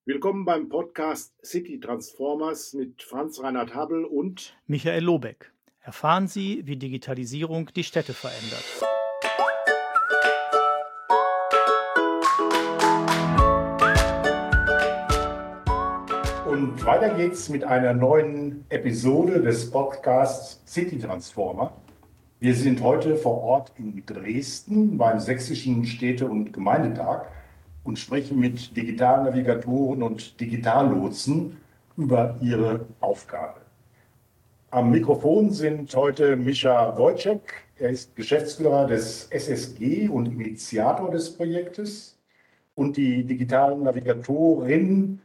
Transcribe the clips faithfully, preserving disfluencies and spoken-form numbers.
Willkommen beim Podcast City Transformers mit Franz Reinhard Habbel und Michael Lobeck. Erfahren Sie, wie Digitalisierung die Städte verändert. Und weiter geht's mit einer neuen Episode des Podcasts City Transformer. Wir sind heute vor Ort in Dresden beim Sächsischen Städte- und Gemeindetag und sprechen mit Digitalnavigatoren und Digitallotsen über ihre Aufgabe. Am Mikrofon sind heute Mischa Wojcik. Er ist Geschäftsführer des S S G und Initiator des Projektes, und die Digitalnavigatorin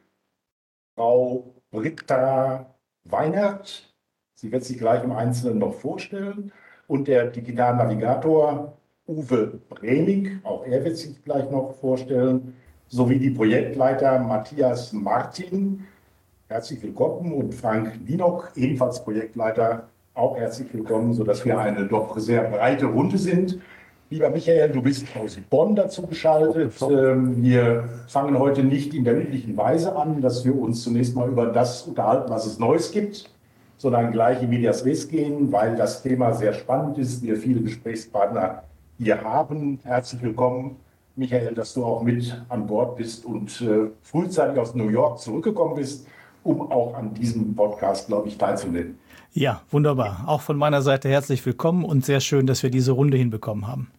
Frau Britta Weinert. Sie wird sich gleich im Einzelnen noch vorstellen. Und der Digitalnavigator Uwe Bremig, auch er wird sich gleich noch vorstellen, sowie die Projektleiter Matthias Martin. Herzlich willkommen, und Frank Nienock, ebenfalls Projektleiter, auch herzlich willkommen, sodass wir eine doch sehr breite Runde sind. Lieber Michael, du bist aus Bonn dazu geschaltet. Wir fangen heute nicht in der üblichen Weise an, dass wir uns zunächst mal über das unterhalten, was es Neues gibt, sondern gleich in medias res gehen, weil das Thema sehr spannend ist. Wir viele Gesprächspartner hier haben. Herzlich willkommen, Michael, dass du auch mit an Bord bist und äh, frühzeitig aus New York zurückgekommen bist, um auch an diesem Podcast, glaube ich, teilzunehmen. Ja, wunderbar. Auch von meiner Seite herzlich willkommen und sehr schön, dass wir diese Runde hinbekommen haben.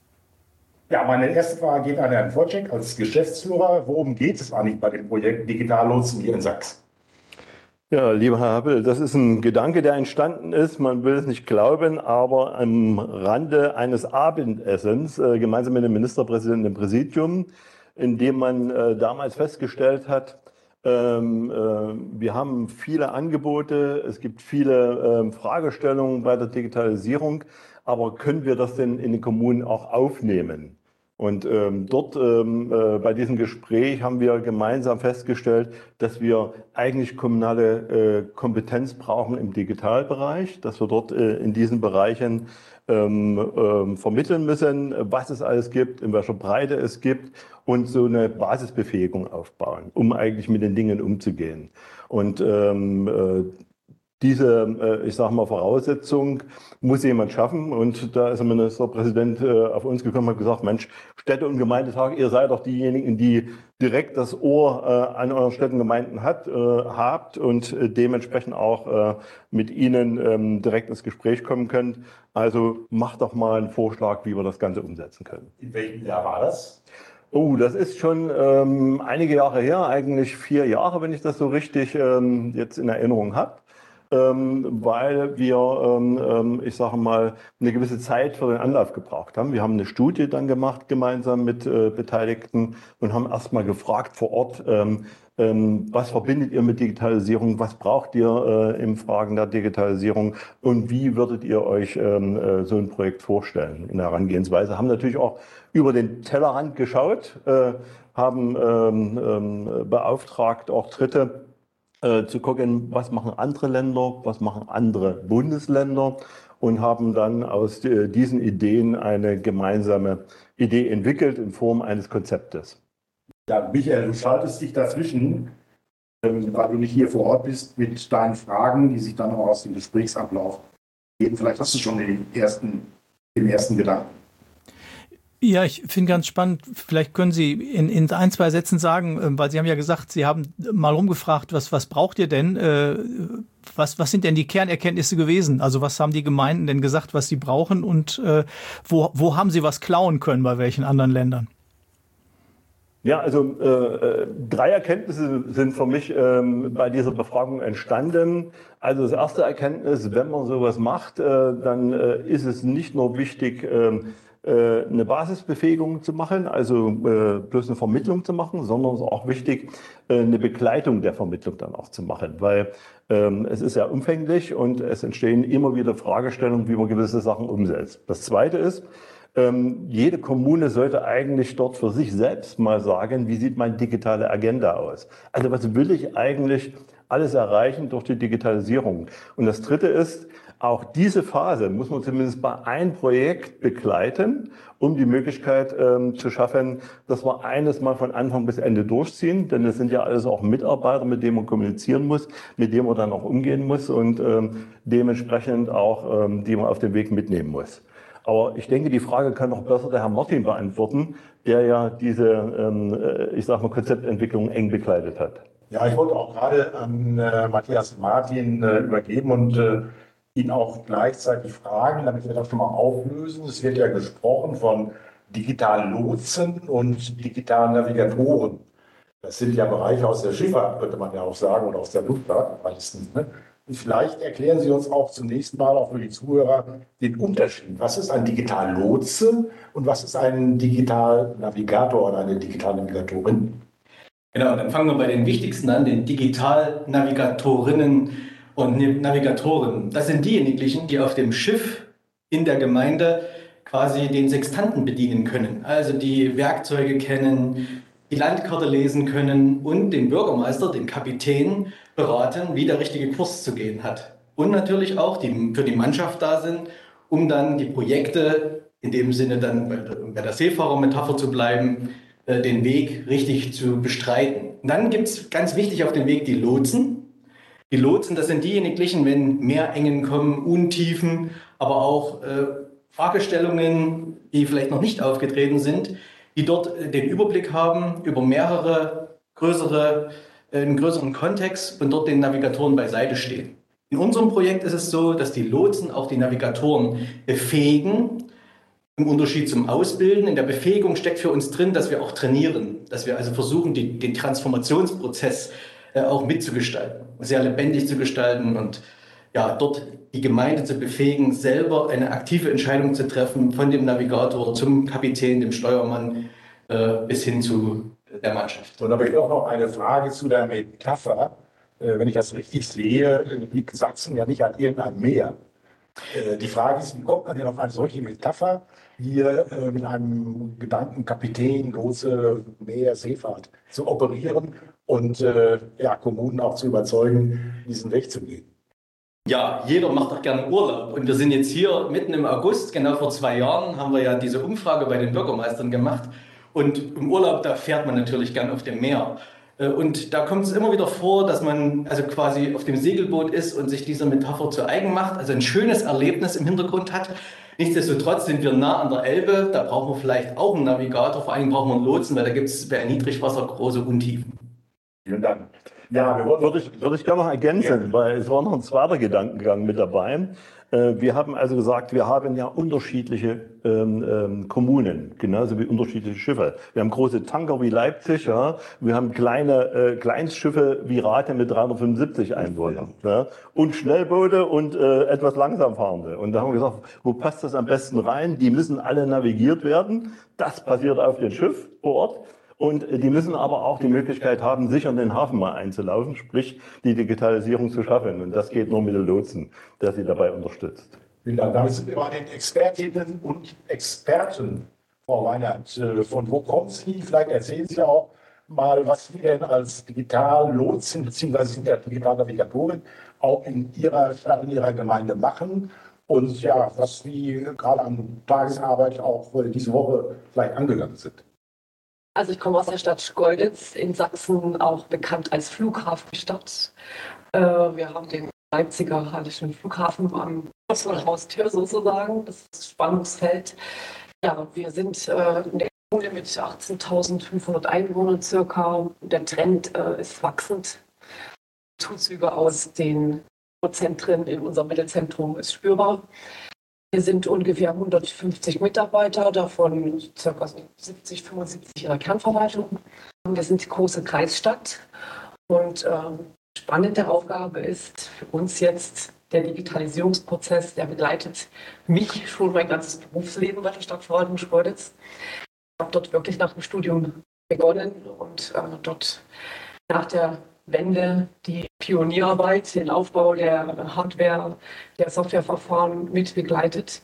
Ja, meine erste Frage geht an Herrn Wojcik als Geschäftsführer. Worum geht es eigentlich bei dem Projekt Digitallotsen hier in Sachsen? Ja, lieber Herr Habbel, das ist ein Gedanke, der entstanden ist. Man will es nicht glauben, aber am Rande eines Abendessens, äh, gemeinsam mit dem Ministerpräsidenten im Präsidium, in dem man äh, damals festgestellt hat, ähm, äh, wir haben viele Angebote, es gibt viele äh, Fragestellungen bei der Digitalisierung, aber können wir das denn in den Kommunen auch aufnehmen? Und ähm, dort ähm, äh, bei diesem Gespräch haben wir gemeinsam festgestellt, dass wir eigentlich kommunale äh, Kompetenz brauchen im Digitalbereich, dass wir dort äh, in diesen Bereichen ähm, ähm, vermitteln müssen, was es alles gibt, in welcher Breite es gibt, und so eine Basisbefähigung aufbauen, um eigentlich mit den Dingen umzugehen. Und ähm, äh, Diese, ich sage mal, Voraussetzung muss jemand schaffen, und da ist der Ministerpräsident auf uns gekommen und hat gesagt, Mensch, Städte- und Gemeindetag, ihr seid doch diejenigen, die direkt das Ohr an euren Städten und Gemeinden hat, habt und dementsprechend auch mit ihnen direkt ins Gespräch kommen könnt. Also macht doch mal einen Vorschlag, wie wir das Ganze umsetzen können. In welchem Jahr war das? Oh, das ist schon ähm, einige Jahre her, eigentlich vier Jahre, wenn ich das so richtig ähm, jetzt in Erinnerung habe. Ähm, weil wir, ähm, ich sage mal, eine gewisse Zeit für den Anlauf gebraucht haben. Wir haben eine Studie dann gemacht, gemeinsam mit äh, Beteiligten, und haben erstmal gefragt vor Ort, ähm, ähm, was verbindet ihr mit Digitalisierung, was braucht ihr äh, in Fragen der Digitalisierung, und wie würdet ihr euch ähm, äh, so ein Projekt vorstellen in der Herangehensweise. Haben natürlich auch über den Tellerrand geschaut, äh, haben ähm, ähm, beauftragt auch Dritte, Äh, zu gucken, was machen andere Länder, was machen andere Bundesländer, und haben dann aus äh, diesen Ideen eine gemeinsame Idee entwickelt in Form eines Konzeptes. Ja, Michael, du schaltest dich dazwischen, ähm, weil du nicht hier vor Ort bist, mit deinen Fragen, die sich dann auch aus dem Gesprächsablauf geben. Vielleicht hast du schon den ersten, den ersten Gedanken. Ja, ich finde ganz spannend, vielleicht können Sie in, in ein, zwei Sätzen sagen, weil Sie haben ja gesagt, Sie haben mal rumgefragt, was, was braucht ihr denn? Äh, was, was sind denn die Kernerkenntnisse gewesen? Also was haben die Gemeinden denn gesagt, was sie brauchen, und äh, wo, wo haben Sie was klauen können, bei welchen anderen Ländern? Ja, also äh, drei Erkenntnisse sind für mich ähm, bei dieser Befragung entstanden. Also das erste Erkenntnis: Wenn man sowas macht, äh, dann äh, ist es nicht nur wichtig, äh, eine Basisbefähigung zu machen, also äh, bloß eine Vermittlung zu machen, sondern es ist auch wichtig, äh, eine Begleitung der Vermittlung dann auch zu machen, weil ähm, es ist ja umfänglich und es entstehen immer wieder Fragestellungen, wie man gewisse Sachen umsetzt. Das Zweite ist, ähm, jede Kommune sollte eigentlich dort für sich selbst mal sagen, wie sieht meine digitale Agenda aus? Also was will ich eigentlich alles erreichen durch die Digitalisierung? Und das Dritte ist, Auch diese Phase muss man zumindest bei einem Projekt begleiten, um die Möglichkeit ähm, zu schaffen, dass wir eines mal von Anfang bis Ende durchziehen. Denn es sind ja alles auch Mitarbeiter, mit denen man kommunizieren muss, mit denen man dann auch umgehen muss und ähm, dementsprechend auch, ähm, die man auf dem Weg mitnehmen muss. Aber ich denke, die Frage kann noch besser der Herr Martin beantworten, der ja diese, ähm, ich sag mal, Konzeptentwicklung eng begleitet hat. Ja, ich wollte auch gerade an äh, Matthias Martin äh, übergeben und äh, ihn auch gleichzeitig fragen, damit wir das schon mal auflösen. Es wird ja gesprochen von digitalen Lotsen und digitalen Navigatoren. Das sind ja Bereiche aus der Schifffahrt, könnte man ja auch sagen, oder aus der Luftfahrt meistens. Ne? Und vielleicht erklären Sie uns auch zunächst mal, auch für die Zuhörer, den Unterschied. Was ist ein Digitallotse und was ist ein Digitalnavigator oder eine Digitalnavigatorin? Genau, dann fangen wir bei den wichtigsten an, den Digitalnavigatorinnen und Navigatoren. Das sind diejenigen, die auf dem Schiff in der Gemeinde quasi den Sextanten bedienen können. Also die Werkzeuge kennen, die Landkarte lesen können und den Bürgermeister, den Kapitän, beraten, wie der richtige Kurs zu gehen hat. Und natürlich auch die für die Mannschaft da sind, um dann die Projekte, in dem Sinne dann bei der Seefahrermetapher zu bleiben, den Weg richtig zu bestreiten. Und dann gibt es ganz wichtig auf dem Weg die Lotsen. Die Lotsen, das sind diejenigen, wenn Meerengen kommen, Untiefen, aber auch äh, Fragestellungen, die vielleicht noch nicht aufgetreten sind, die dort äh, den Überblick haben über mehrere größere, äh, einen größeren Kontext und dort den Navigatoren beiseite stehen. In unserem Projekt ist es so, dass die Lotsen auch die Navigatoren befähigen. Im Unterschied zum Ausbilden, in der Befähigung steckt für uns drin, dass wir auch trainieren, dass wir also versuchen, die, den Transformationsprozess äh, auch mitzugestalten, sehr lebendig zu gestalten und ja, dort die Gemeinde zu befähigen, selber eine aktive Entscheidung zu treffen, von dem Navigator zum Kapitän, dem Steuermann äh, bis hin zu der Mannschaft. Und da habe ich auch noch eine Frage zu der Metapher. Äh, wenn ich das richtig sehe, liegt Sachsen ja nicht an irgendeinem Meer. Die Frage ist, wie kommt man denn auf eine solche Metapher, hier äh, mit einem Gedanken Kapitän, große Meer, Seefahrt zu operieren und äh, ja, Kommunen auch zu überzeugen, diesen Weg zu gehen? Ja, jeder macht doch gerne Urlaub. Und wir sind jetzt hier mitten im August, genau vor zwei Jahren, haben wir ja diese Umfrage bei den Bürgermeistern gemacht. Und im Urlaub, da fährt man natürlich gern auf dem Meer. Und da kommt es immer wieder vor, dass man also quasi auf dem Segelboot ist und sich diese Metapher zu eigen macht, also ein schönes Erlebnis im Hintergrund hat. Nichtsdestotrotz sind wir nah an der Elbe, da brauchen wir vielleicht auch einen Navigator, vor allem brauchen wir einen Lotsen, weil da gibt es bei Niedrigwasser große Untiefen. Vielen Dank. Ja, wir würde ich, würde ich gerne noch ergänzen, ja. Weil es war noch ein zweiter Gedankengang mit dabei. Wir haben also gesagt, wir haben ja unterschiedliche ähm, ähm, Kommunen, genauso wie unterschiedliche Schiffe. Wir haben große Tanker wie Leipzig, ja. Wir haben kleine äh, Kleinstschiffe wie Rathe mit dreihundertfünfundsiebzig Einwohnern, ja. Und Schnellboote und äh, etwas langsam fahrende. Und da haben wir gesagt, wo passt das am besten rein? Die müssen alle navigiert werden. Das passiert auf dem Schiff vor Ort. Und die müssen aber auch die Möglichkeit haben, sicher in den Hafen mal einzulaufen, sprich die Digitalisierung zu schaffen. Und das geht nur mit dem Lotsen, der sie dabei unterstützt. Vielen Dank. Damit sind wir bei den Expertinnen und Experten, Frau Weinert. Von wo kommen Sie? Vielleicht erzählen Sie auch mal, was Sie denn als Digitallotsen bzw. Digitalnavigatorin auch in Ihrer Stadt, in Ihrer Gemeinde machen. Und ja, was Sie gerade an Tagesarbeit auch diese Woche vielleicht angegangen sind. Also ich komme aus der Stadt Schkeuditz in Sachsen, auch bekannt als Flughafenstadt. Äh, wir haben den Leipziger Hallischen Flughafen am Haustür sozusagen, das ist das Spannungsfeld. Ja, wir sind äh, eine Kommune mit achtzehntausendfünfhundert Einwohnern circa. Der Trend äh, ist wachsend. Zuzüge aus den Zentren in unserem Mittelzentrum ist spürbar. Wir sind ungefähr hundertfünfzig Mitarbeiter, davon ca. siebzig, fünfundsiebzig in der Kernverwaltung. Wir sind die große Kreisstadt und ähm, spannende Aufgabe ist für uns jetzt der Digitalisierungsprozess, der begleitet mich schon mein ganzes Berufsleben bei der Stadtverwaltung Schkeuditz. Ich habe dort wirklich nach dem Studium begonnen und äh, dort nach der Wende die Pionierarbeit, den Aufbau der Hardware, der Softwareverfahren mit begleitet.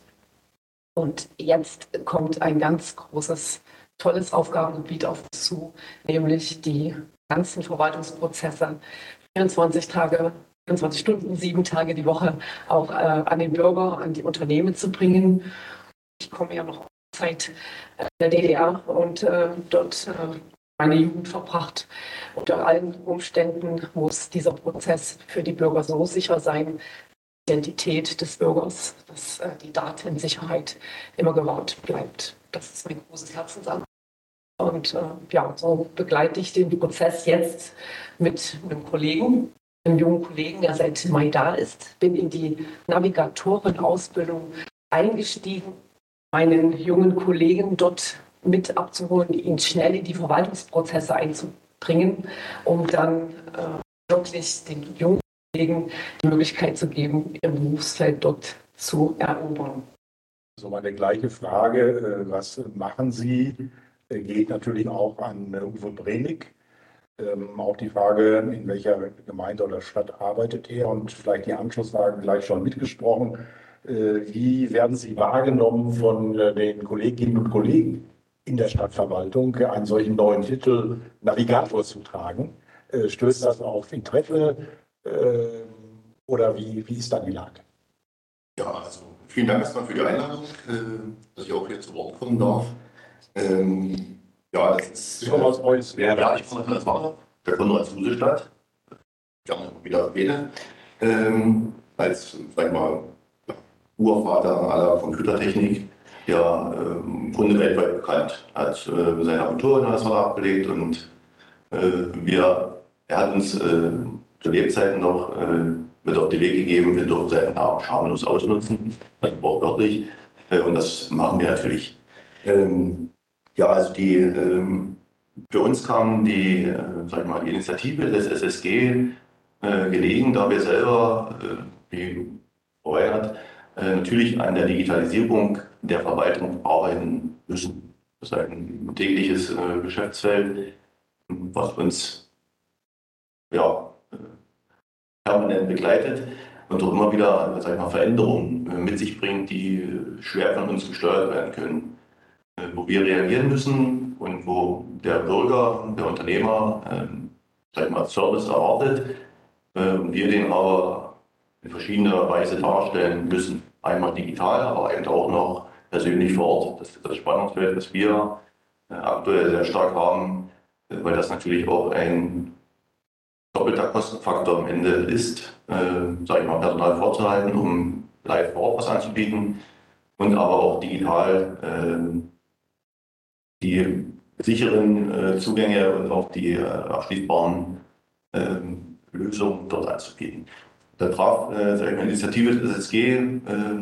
Und jetzt kommt ein ganz großes, tolles Aufgabengebiet auf uns zu, nämlich die ganzen Verwaltungsprozesse vierundzwanzig Tage vierundzwanzig Stunden, sieben Tage die Woche auch äh, an den Bürger, an die Unternehmen zu bringen. Ich komme ja noch aus der Zeit der D D R und äh, dort äh, meine Jugend verbracht. Unter allen Umständen muss dieser Prozess für die Bürger so sicher sein, die Identität des Bürgers, dass äh, die Datensicherheit immer gewahrt bleibt. Das ist mein großes Herzensanliegen. Und äh, ja, so begleite ich den Prozess jetzt mit einem Kollegen, einem jungen Kollegen, der seit Mai da ist. Bin in die Navigatorenausbildung eingestiegen, meinen jungen Kollegen dort mit abzuholen, ihn schnell in die Verwaltungsprozesse einzubringen, um dann äh, wirklich den jungen Kollegen die Möglichkeit zu geben, ihr Berufsfeld dort zu erobern. So meine gleiche Frage, was machen Sie, geht natürlich auch an Uwe Bremig. Ähm, auch die Frage, in welcher Gemeinde oder Stadt arbeitet er, und vielleicht die Anschlussfrage gleich schon mitgesprochen. Äh, wie werden Sie wahrgenommen von äh, den Kolleginnen und Kollegen in der Stadtverwaltung, einen solchen neuen Titel Navigator zu tragen? Äh, stößt das auf Interesse äh, oder wie, wie ist da die Lage? Ja, also vielen Dank erstmal für die Einladung, äh, dass ich auch hier zu Wort kommen darf. Ähm, Ja, das ist. Sie kommen aus Neuss. Ja, ja, ich komme aus Neuss, der Konrads-Huse-Stadt. Gerne wieder erwähne. Ähm, als, sag ich mal, Urvater aller Computertechnik, ja, ähm, im Grunde weltweit bekannt. Hat äh, sein Abitur in Neuss abgelegt und äh, wir, er hat uns äh, zu Lebzeiten noch äh, mit auf den Weg gegeben, wir dürfen seinen Namen schamlos ausnutzen, also wortwörtlich. Äh, und das machen wir natürlich. Ähm, Ja, also die, ähm, für uns kam die, äh, sag ich mal, die Initiative des S S G äh, gelegen, da wir selber, äh, wie Frau Weihnacht, äh, natürlich an der Digitalisierung der Verwaltung arbeiten müssen. Das ist ein tägliches äh, Geschäftsfeld, was uns ja, äh, permanent begleitet und auch immer wieder, sag ich mal, Veränderungen äh, mit sich bringt, die äh, schwer von uns gesteuert werden können. Wo wir reagieren müssen und wo der Bürger, der Unternehmer, äh, sag ich mal, Service erwartet äh, und wir den aber in verschiedener Weise darstellen müssen. Einmal digital, aber eben auch noch persönlich vor Ort. Das ist das Spannungsfeld, das wir äh, aktuell sehr stark haben, äh, weil das natürlich auch ein doppelter Kostenfaktor am Ende ist, äh, sag ich mal, Personal vorzuhalten, um live vor Ort was anzubieten und aber auch digital äh, die sicheren äh, Zugänge und auch die äh, abschließbaren äh, Lösungen dort anzubieten. Da traf äh, eine Initiative des S S G äh,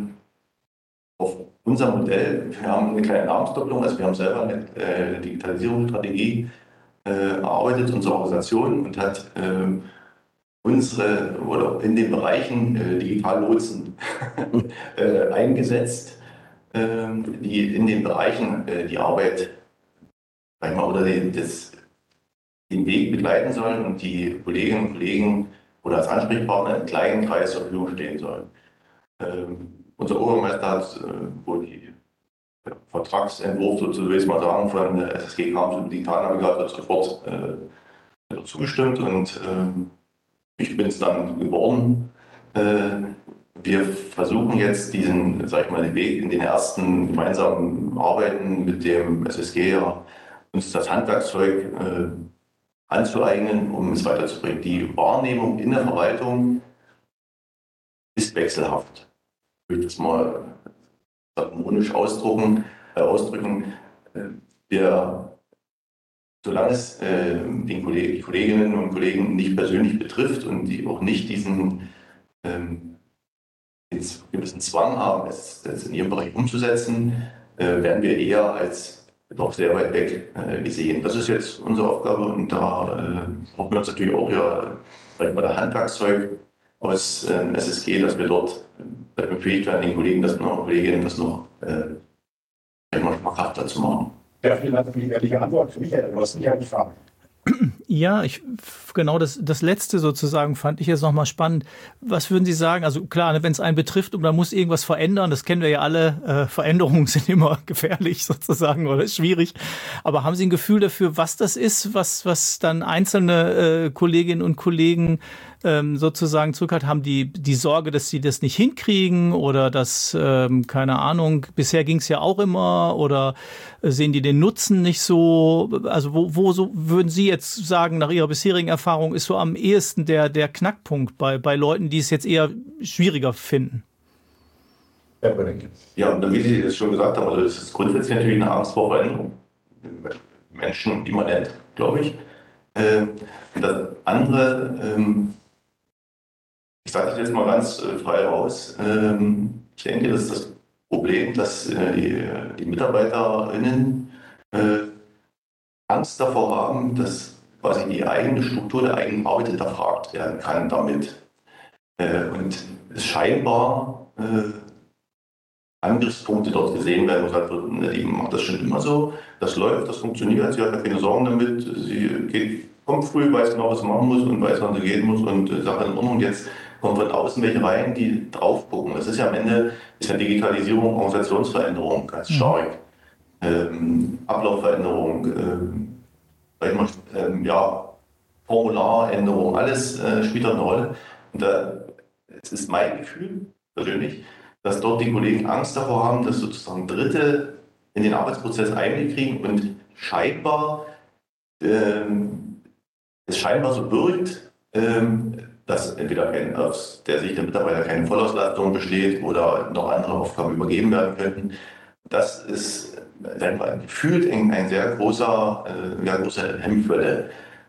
auf unser Modell. Wir haben eine kleine Namensdoppelung, also wir haben selber eine äh, Digitalisierungsstrategie äh, erarbeitet, unsere Organisation, und hat äh, unsere oder in den Bereichen äh, Digitallotsen äh, eingesetzt, äh, die in den Bereichen äh, die Arbeit oder den, das, den Weg begleiten sollen und die Kolleginnen und Kollegen oder als Ansprechpartner im kleinen Kreis zur Verfügung stehen sollen. Ähm, unser Obermeister hat äh, wohl die ja, Vertragsentwurf, so will ich mal sagen, von der S S G kam zum Digitalnavigator sofort äh, zugestimmt und äh, ich bin es dann geworden. Äh, wir versuchen jetzt diesen, sag ich mal, den Weg in den ersten gemeinsamen Arbeiten mit dem S S G ja, uns das Handwerkszeug äh, anzueignen, um es weiterzubringen. Die Wahrnehmung in der Verwaltung ist wechselhaft. Ich will das mal harmonisch ausdrücken. Äh, ausdrücken. Äh, wir, solange es äh, den Kolleg die Kolleginnen und Kollegen nicht persönlich betrifft und die auch nicht diesen ähm, gewissen Zwang haben, es, es in ihrem Bereich umzusetzen, äh, werden wir eher als doch sehr weit weg äh, gesehen. Das ist jetzt unsere Aufgabe und da äh, brauchen wir uns natürlich auch ja, sag ich mal, das Handwerkszeug aus äh, S S G, dass wir dort äh, befähigt werden, den Kollegen das noch, Kolleginnen das noch äh, schmackhafter zu machen. Ja, vielen Dank für die ehrliche Antwort. Michael, du hast nicht eine Frage. Ja, ich genau das, das Letzte sozusagen fand ich jetzt nochmal spannend. Was würden Sie sagen? Also klar, wenn es einen betrifft und man muss irgendwas verändern, das kennen wir ja alle, äh, Veränderungen sind immer gefährlich sozusagen oder schwierig. Aber haben Sie ein Gefühl dafür, was das ist, was, was dann einzelne äh, Kolleginnen und Kollegen ähm, sozusagen zurückhalten? Haben die die Sorge, dass sie das nicht hinkriegen oder dass, ähm, keine Ahnung, bisher ging es ja auch immer oder sehen die den Nutzen nicht so? Also wo, wo so würden Sie jetzt sagen, nach Ihrer bisherigen Erfahrung, ist so am ehesten der, der Knackpunkt bei, bei Leuten, die es jetzt eher schwieriger finden? Ja, und wie Sie das schon gesagt haben, also das ist grundsätzlich natürlich eine Angst vor Veränderung. Menschen immanent, glaube ich. Ähm, und das andere, ähm, ich sage das jetzt mal ganz äh, frei raus, ähm, ich denke, das ist das Problem, dass äh, die, die MitarbeiterInnen äh, Angst davor haben, dass quasi die eigene Struktur der eigenen Arbeit hinterfragt werden kann damit. Äh, und es scheinbar äh, Angriffspunkte dort gesehen werden und gesagt wird, ne, die macht das schon immer so, das läuft, das funktioniert, sie hat ja keine Sorgen damit, sie geht, kommt früh, weiß genau, was sie machen muss und weiß, wann sie gehen muss und äh, sagt dann in Ordnung, jetzt kommen von außen welche rein, die drauf gucken. Das ist ja am Ende, ist ja Digitalisierung, Organisationsveränderung ganz stark. Ähm, Ablaufveränderung, ähm, sag ich mal, ähm, ja, Formularänderung, alles äh, spielt da eine Rolle. Und da, es ist mein Gefühl, persönlich, dass dort die Kollegen Angst davor haben, dass sozusagen Dritte in den Arbeitsprozess Einblick kriegen und scheinbar ähm, es scheinbar so birgt, ähm, dass entweder kein, aus der Sicht der Mitarbeiter keine Vollauslastung besteht oder noch andere Aufgaben übergeben werden könnten. Das ist äh, gefühlt ein, ein sehr großer, äh, sehr große Hemmschwelle.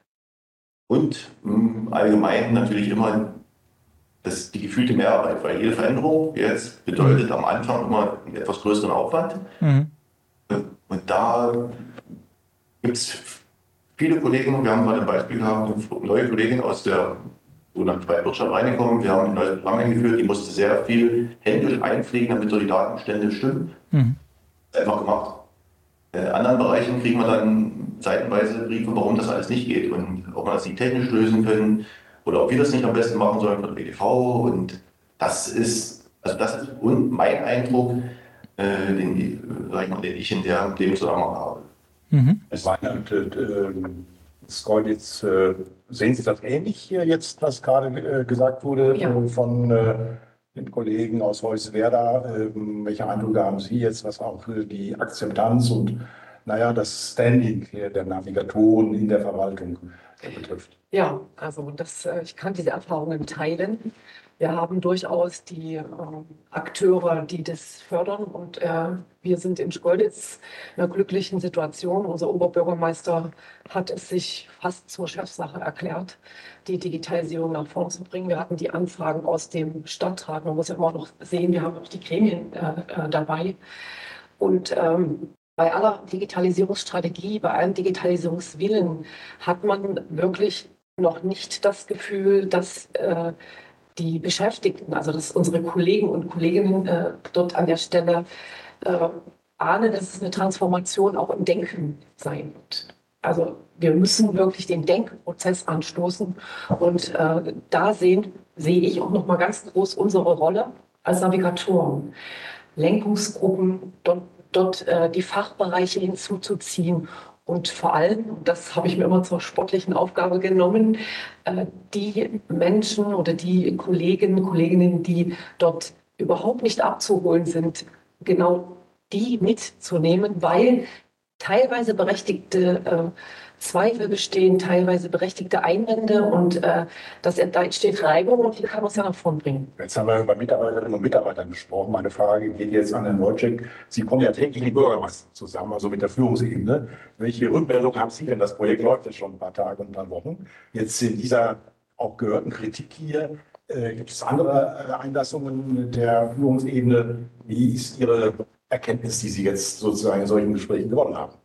Und mh, allgemein natürlich immer das, die gefühlte Mehrarbeit, weil jede Veränderung jetzt bedeutet am Anfang immer einen etwas größeren Aufwand. Mhm. Und da gibt es viele Kollegen, wir haben gerade ein Beispiel gehabt, eine neue Kollegin aus der sogenannten Wirtschaft reingekommen, wir haben ein neues Programm eingeführt, die musste sehr viel händisch einpflegen, damit so die Datenstände stimmen. Mhm. Einfach gemacht. In anderen Bereichen kriegen wir dann seitenweise Briefe, warum das alles nicht geht und ob wir das nicht technisch lösen können oder ob wir das nicht am besten machen sollen von der B D V. Und das ist, also das ist mein Eindruck, äh, den, sag ich mal, den ich in der Lebenszusammenhang habe. Mhm. Es war äh, Skojnic, äh, sehen Sie das ähnlich hier jetzt, was gerade äh, gesagt wurde ja. äh, von äh, den Kollegen aus Hoyerswerda? Äh, welche Eindrücke haben Sie jetzt, was auch für die Akzeptanz und naja, das Standing der Navigatoren in der Verwaltung betrifft? Ja, also das, ich kann diese Erfahrungen teilen. Wir haben durchaus die äh, Akteure, die das fördern und äh, wir sind in Schkeuditz in einer glücklichen Situation. Unser Oberbürgermeister hat es sich fast zur Chefsache erklärt, die Digitalisierung nach vorne zu bringen. Wir hatten die Anfragen aus dem Stadtrat. Man muss ja immer noch sehen, wir haben auch die Gremien äh, dabei. Und ähm, bei aller Digitalisierungsstrategie, bei allem Digitalisierungswillen hat man wirklich noch nicht das Gefühl, dass äh, die Beschäftigten, also dass unsere Kollegen und Kolleginnen äh, dort an der Stelle äh, ahnen, dass es eine Transformation auch im Denken sein wird. Also wir müssen wirklich den Denkprozess anstoßen und äh, da sehen, sehe ich auch noch mal ganz groß unsere Rolle als Navigatoren, Lenkungsgruppen, dort, dort äh, die Fachbereiche hinzuzuziehen. Und vor allem, das habe ich mir immer zur sportlichen Aufgabe genommen, die Menschen oder die Kolleginnen und Kolleginnen, die dort überhaupt nicht abzuholen sind, genau die mitzunehmen, weil teilweise berechtigte äh, Zweifel bestehen, teilweise berechtigte Einwände und äh, das, da entsteht Reibung und die kann uns ja nach vorn bringen. Jetzt haben wir über Mitarbeiterinnen und Mitarbeiter gesprochen. Meine Frage geht jetzt an Herrn Wojcik. Sie kommen ja täglich mit Bürgermeister zusammen, also mit der Führungsebene. Welche Rückmeldung haben Sie denn? Das Projekt läuft jetzt schon ein paar Tage und ein paar Wochen. Jetzt in dieser auch gehörten Kritik hier, äh, gibt es andere äh, Einlassungen der Führungsebene? Wie ist Ihre Erkenntnis, die Sie jetzt sozusagen in solchen Gesprächen gewonnen haben?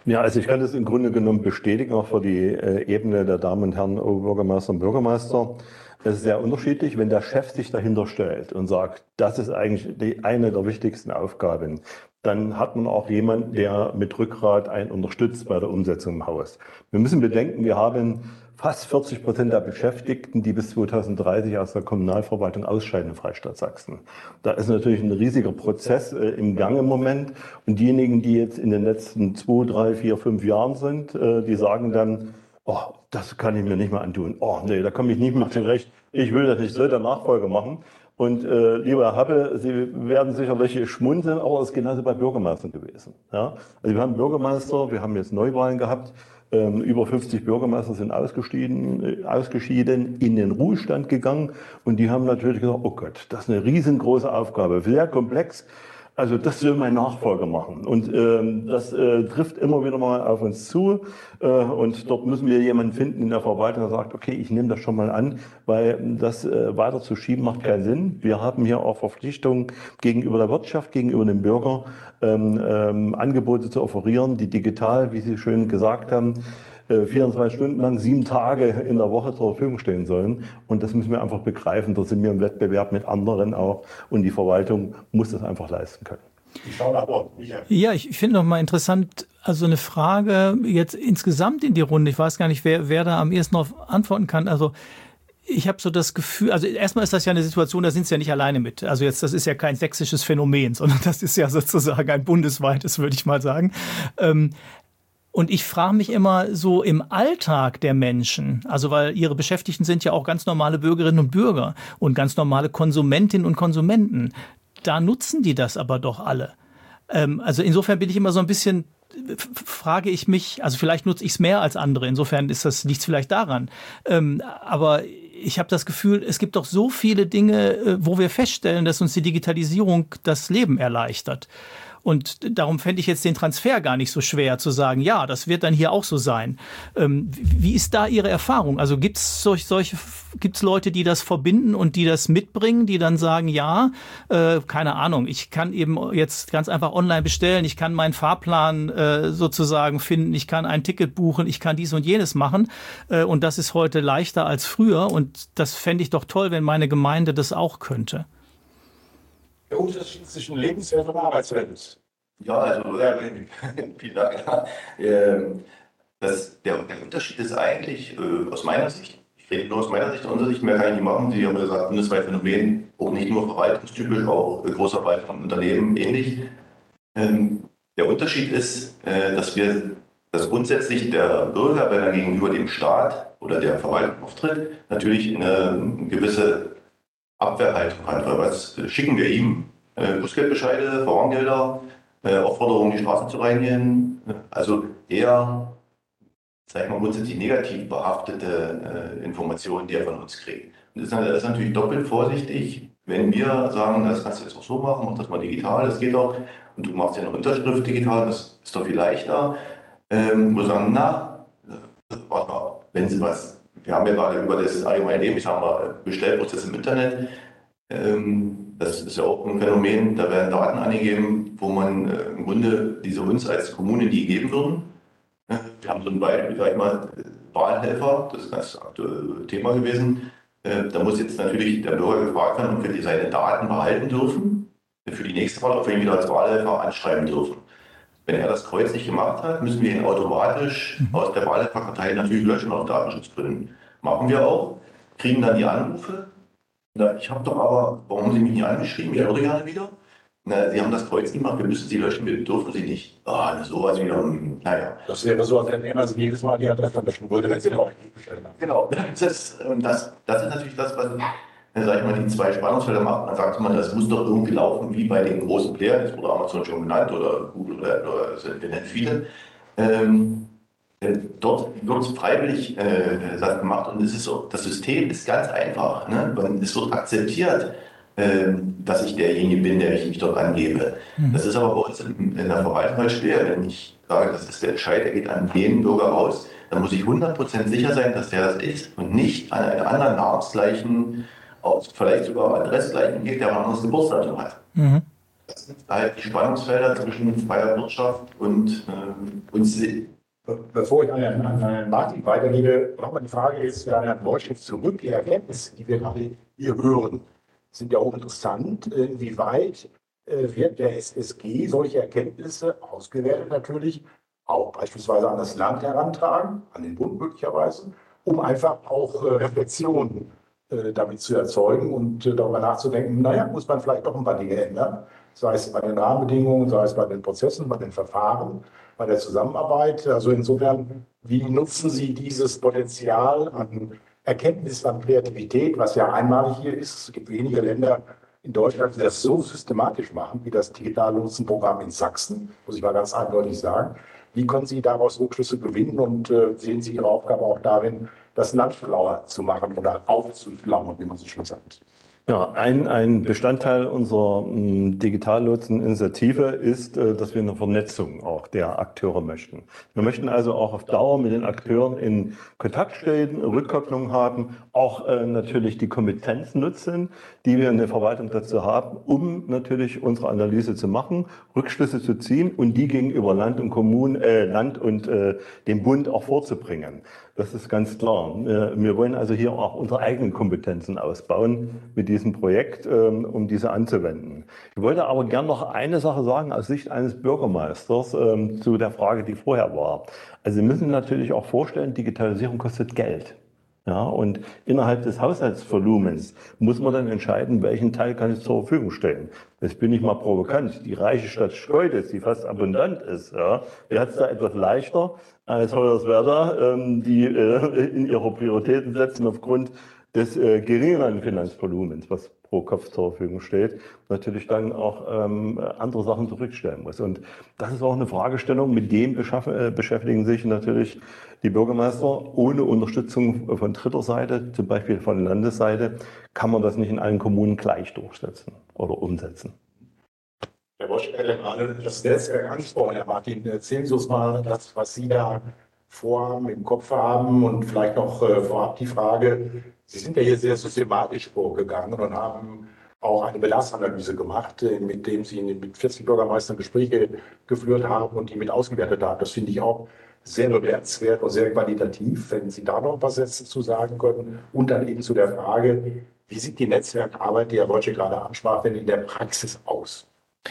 Ja, also ich kann das im Grunde genommen bestätigen, auch für die äh, Ebene der Damen und Herren Oberbürgermeister und Bürgermeister. Es ist sehr unterschiedlich, wenn der Chef sich dahinter stellt und sagt, das ist eigentlich die, eine der wichtigsten Aufgaben, dann hat man auch jemanden, der mit Rückgrat einen unterstützt bei der Umsetzung im Haus. Wir müssen bedenken, wir haben fast vierzig Prozent der Beschäftigten, die bis zweitausenddreißig aus der Kommunalverwaltung ausscheiden im Freistaat Sachsen. Da ist natürlich ein riesiger Prozess äh, im Gang im Moment. Und diejenigen, die jetzt in den letzten zwei, drei, vier, fünf Jahren sind, äh, die sagen dann, oh, das kann ich mir nicht mehr antun. Oh, nee, da komme ich nicht mehr zurecht. Ich will das nicht, soll der Nachfolger machen. Und äh, lieber Herr Happel, Sie werden sicherlich schmunzeln, aber es ist genauso bei Bürgermeistern gewesen. Ja? Also wir haben Bürgermeister, wir haben jetzt Neuwahlen gehabt. Ähm, über fünfzig Bürgermeister sind ausgeschieden, äh, ausgeschieden, in den Ruhestand gegangen. Und die haben natürlich gesagt, oh Gott, das ist eine riesengroße Aufgabe, sehr komplex. Also das soll mein Nachfolger machen. Und ähm, das äh, trifft immer wieder mal auf uns zu. Äh, und dort müssen wir jemanden finden in der Verwaltung, der sagt, okay, ich nehme das schon mal an, weil das äh, weiter zu schieben macht keinen Sinn. Wir haben hier auch Verpflichtungen gegenüber der Wirtschaft, gegenüber dem Bürger, ähm, ähm, Angebote zu offerieren, die digital, wie Sie schön gesagt haben, vierundzwanzig Stunden lang, sieben Tage in der Woche zur Verfügung stehen sollen. Und das müssen wir einfach begreifen. Da sind wir im Wettbewerb mit anderen auch. Und die Verwaltung muss das einfach leisten können. Ich schaue nach Bord. Ja, ich finde noch mal interessant, also eine Frage jetzt insgesamt in die Runde. Ich weiß gar nicht, wer, wer da am ehesten darauf antworten kann. Also ich habe so das Gefühl, also erstmal ist das ja eine Situation, da sind Sie ja nicht alleine mit. Also jetzt, das ist ja kein sächsisches Phänomen, sondern das ist ja sozusagen ein bundesweites, würde ich mal sagen. Ähm, Und ich frage mich immer so im Alltag der Menschen, also weil ihre Beschäftigten sind ja auch ganz normale Bürgerinnen und Bürger und ganz normale Konsumentinnen und Konsumenten. Da nutzen die das aber doch alle. Ähm, also insofern bin ich immer so ein bisschen, frage ich mich, also vielleicht nutze ich es mehr als andere, insofern ist das, liegt es vielleicht daran. Ähm, aber ich habe das Gefühl, es gibt doch so viele Dinge, wo wir feststellen, dass uns die Digitalisierung das Leben erleichtert. Und darum fände ich jetzt den Transfer gar nicht so schwer zu sagen, ja, das wird dann hier auch so sein. Ähm, wie ist da Ihre Erfahrung? Also gibt es solch, solche, gibt's Leute, die das verbinden und die das mitbringen, die dann sagen, ja, äh, keine Ahnung, ich kann eben jetzt ganz einfach online bestellen, ich kann meinen Fahrplan äh, sozusagen finden, ich kann ein Ticket buchen, ich kann dies und jenes machen äh, und das ist heute leichter als früher und das fände ich doch toll, wenn meine Gemeinde das auch könnte. Der Unterschied zwischen Lebenswelt und Arbeitswelt. Ja, also ja, vielen Dank. Ähm, das, der, der Unterschied ist eigentlich äh, aus meiner Sicht, ich rede nur aus meiner Sicht, aus unserer Sicht, mehr kann ich nicht machen. Sie haben gesagt, bundesweit Phänomen, auch nicht nur verwaltungstypisch, auch äh, Großarbeit von Unternehmen ähnlich. Ähm, der Unterschied ist, äh, dass wir, dass grundsätzlich der Bürger, wenn er gegenüber dem Staat oder der Verwaltung auftritt, natürlich eine gewisse Abwehrhaltung hat. Weil was schicken wir ihm? Äh, Bußgeldbescheide, Verwarngelder, äh, Aufforderungen, die Straßen zu reinigen. Also eher, sag ich mal, grundsätzlich negativ behaftete äh, Informationen, die er von uns kriegt. Und das ist, das ist natürlich doppelt vorsichtig, wenn wir sagen, das kannst du jetzt auch so machen, mach das mal digital, das geht doch. Und du machst ja eine Unterschrift digital, das ist doch viel leichter. Ähm, wir sagen, na, warte mal, wenn Sie was. Wir haben ja gerade über das allgemeine Leben, ich sage mal, Bestellprozess im Internet. Ähm, das ist ja auch ein Phänomen, da werden Daten angegeben, wo man äh, im Grunde diese uns als Kommune nie geben würden. Wir haben so ein Beispiel, sag ich mal, Wahlhelfer, das ist das aktuelle Thema gewesen. Äh, da muss jetzt natürlich der Bürger gefragt werden, ob wir seine Daten behalten dürfen, für die nächste Wahl, ob wir ihn wieder als Wahlhelfer anschreiben dürfen. Wenn er das Kreuz nicht gemacht hat, müssen wir ihn automatisch mhm. aus der Wahlhelferkartei natürlich löschen aus Datenschutzgründen. Machen wir auch, kriegen dann die Anrufe. Na, ich habe doch aber, warum haben Sie mich nicht angeschrieben? Ich würde gerne wieder. Na, Sie haben das Kreuz gemacht, wir müssen Sie löschen, wir dürfen Sie nicht. Ah, oh, sowas wieder, naja. Das wäre so, als wenn er jedes Mal die Adresse löschen würde, wenn Sie noch nicht bestellt haben. Genau, das, und das, das ist natürlich das, was, sag ich mal, die zwei Spannungsfelder macht. Man sagt immer, das muss doch irgendwie laufen wie bei den großen Playern, das wurde Amazon schon genannt oder Google oder, oder wir nennen viele. Ähm, Dort wird es freiwillig äh, gemacht und es ist so, das System ist ganz einfach. Ne? Es wird akzeptiert, äh, dass ich derjenige bin, der ich mich dort angebe. Mhm. Das ist aber bei uns in, in der Verwaltung halt schwer. Wenn ich sage, das ist der Entscheid, der geht an den Bürger raus, dann muss ich hundert Prozent sicher sein, dass der das ist und nicht an einen anderen namensgleichen, vielleicht sogar adressgleichen geht, der ein anderes Geburtsdatum hat. Mhm. Das sind halt die Spannungsfelder zwischen freier Wirtschaft und, ähm, und See. Bevor ich an Herrn, an Herrn Martin weitergebe, nochmal die Frage ist an Herrn Wojcik zurück. Die Erkenntnisse, die wir gerade hier hören, sind ja auch interessant. Inwieweit äh, wird der S S G solche Erkenntnisse ausgewertet natürlich auch beispielsweise an das Land herantragen, an den Bund möglicherweise, um einfach auch äh, Reflexionen äh, damit zu erzeugen und äh, darüber nachzudenken, naja, muss man vielleicht doch ein paar Dinge ändern, sei es bei den Rahmenbedingungen, sei es bei den Prozessen, bei den Verfahren, bei der Zusammenarbeit. Also insofern, wie nutzen Sie dieses Potenzial an Erkenntnis, an Kreativität, was ja einmalig hier ist? Es gibt wenige Länder in Deutschland, die das so systematisch machen, wie das Digitallotsenprogramm in Sachsen, muss ich mal ganz eindeutig sagen. Wie können Sie daraus Rückschlüsse gewinnen und äh, sehen Sie Ihre Aufgabe auch darin, das Land schlauer zu machen oder aufzuschlauen, wie man so schön sagt? Ja, ein, ein Bestandteil unserer m, Digitallotsen-Initiative ist, äh, dass wir eine Vernetzung auch der Akteure möchten. Wir möchten also auch auf Dauer mit den Akteuren in Kontakt stehen, Rückkopplung haben, auch äh, natürlich die Kompetenz nutzen, die wir in der Verwaltung dazu haben, um natürlich unsere Analyse zu machen, Rückschlüsse zu ziehen und die gegenüber Land und Kommunen, äh, Land und äh, dem Bund auch vorzubringen. Das ist ganz klar. Wir wollen also hier auch unsere eigenen Kompetenzen ausbauen mit diesem Projekt, um diese anzuwenden. Ich wollte aber gern noch eine Sache sagen aus Sicht eines Bürgermeisters zu der Frage, die vorher war. Also Sie müssen natürlich auch vorstellen, Digitalisierung kostet Geld. Ja, und innerhalb des Haushaltsvolumens muss man dann entscheiden, welchen Teil kann ich zur Verfügung stellen. Jetzt bin ich mal provokant. Die reiche Stadt Schkeuditz, die fast abundant ist, ja, die hat es da etwas leichter als Hoyerswerda, ähm, die äh, in ihre Prioritäten setzen aufgrund des äh, geringeren Finanzvolumens, was pro Kopf zur Verfügung steht, natürlich dann auch ähm, andere Sachen zurückstellen muss. Und das ist auch eine Fragestellung, mit dem äh, beschäftigen sich natürlich die Bürgermeister. Ohne Unterstützung von dritter Seite, zum Beispiel von Landesseite, kann man das nicht in allen Kommunen gleich durchsetzen oder umsetzen. Herr Bosch, gerade das Netzwerk angesprochen, Herr Martin, erzählen Sie uns mal das, was Sie da vorhaben, im Kopf haben und vielleicht noch äh, vorab die Frage, Sie sind ja hier sehr systematisch vorgegangen und haben auch eine Belastanalyse gemacht, äh, mit dem Sie mit vierzig Bürgermeistern Gespräche geführt haben und die mit ausgewertet haben. Das finde ich auch sehr bemerkenswert und sehr qualitativ, wenn Sie da noch ein paar Sätze zu sagen können. Und dann eben zu der Frage, wie sieht die Netzwerkarbeit, die Herr Wojcik gerade ansprach, denn in der Praxis aus?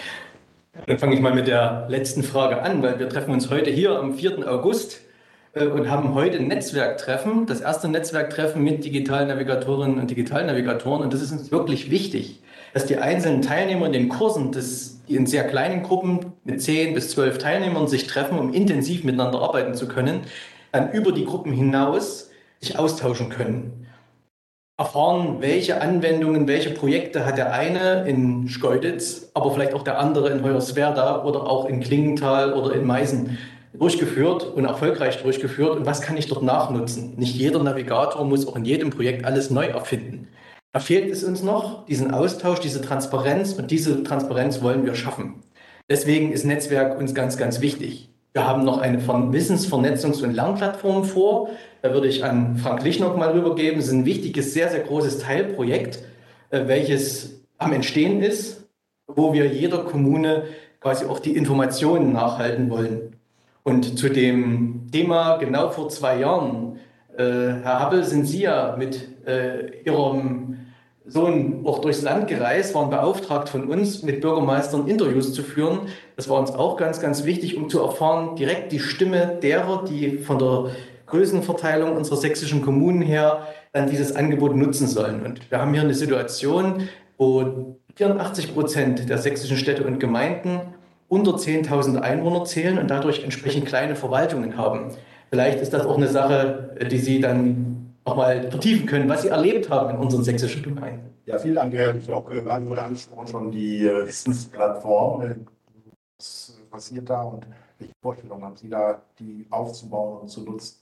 Dann fange ich mal mit der letzten Frage an, weil wir treffen uns heute hier am vierten August äh, und haben heute ein Netzwerktreffen, das erste Netzwerktreffen mit Digitalnavigatorinnen und Digitalnavigatoren. Und das ist uns wirklich wichtig, dass die einzelnen Teilnehmer in den Kursen, das, die in sehr kleinen Gruppen mit zehn bis zwölf Teilnehmern sich treffen, um intensiv miteinander arbeiten zu können, dann über die Gruppen hinaus sich austauschen können. Erfahren, welche Anwendungen, welche Projekte hat der eine in Schkeuditz, aber vielleicht auch der andere in Hoyerswerda oder auch in Klingenthal oder in Meißen durchgeführt und erfolgreich durchgeführt und was kann ich dort nachnutzen? Nicht jeder Navigator muss auch in jedem Projekt alles neu erfinden. Da fehlt es uns noch, diesen Austausch, diese Transparenz und diese Transparenz wollen wir schaffen. Deswegen ist Netzwerk uns ganz, ganz wichtig. Wir haben noch eine Wissensvernetzungs- und Lernplattform vor. Da würde ich an Frank Lichnock mal rübergeben. Das ist ein wichtiges, sehr, sehr großes Teilprojekt, welches am Entstehen ist, wo wir jeder Kommune quasi auch die Informationen nachhalten wollen. Und zu dem Thema genau vor zwei Jahren, äh, Herr Happel, sind Sie ja mit äh, Ihrem Sohn auch durchs Land gereist, waren beauftragt von uns, mit Bürgermeistern Interviews zu führen. Das war uns auch ganz, ganz wichtig, um zu erfahren, direkt die Stimme derer, die von der Größenverteilung unserer sächsischen Kommunen her dann dieses Angebot nutzen sollen. Und wir haben hier eine Situation, wo vierundachtzig Prozent der sächsischen Städte und Gemeinden unter zehntausend Einwohner zählen und dadurch entsprechend kleine Verwaltungen haben. Vielleicht ist das auch eine Sache, die Sie dann nochmal vertiefen können, was Sie erlebt haben in unseren sächsischen Gemeinden. Ja, vielen Dank, Herr Lichnock. Wann wurde angesprochen schon die äh, Wissensplattform? Was passiert da und welche Vorstellungen haben Sie da, die aufzubauen und zu nutzen?